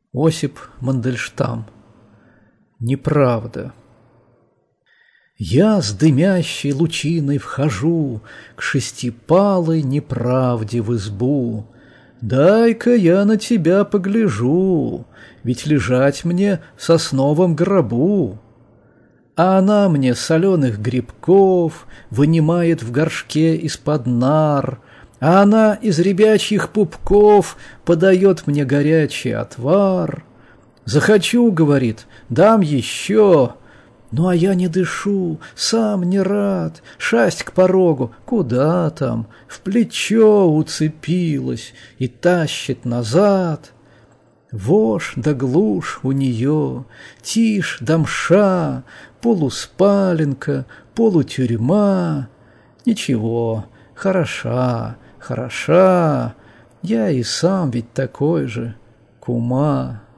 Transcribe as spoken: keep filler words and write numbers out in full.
Осип Мандельштам. Неправда. Я с дымящей лучиной вхожу к шестипалой неправде в избу. Дай-ка я на тебя погляжу, ведь лежать мне в сосновом гробу. А она мне соленых грибков вынимает в горшке из-под нар, а она из ребячьих пупков подает мне горячий отвар. Захочу, говорит, дам еще. Ну, а я не дышу, сам не рад, шасть к порогу, куда там, в плечо уцепилась и тащит назад. Вошь да глушь у нее, тишь да мша, полуспаленка, полутюрьма. Ничего, хороша, хороша, я и сам ведь такой же, кума.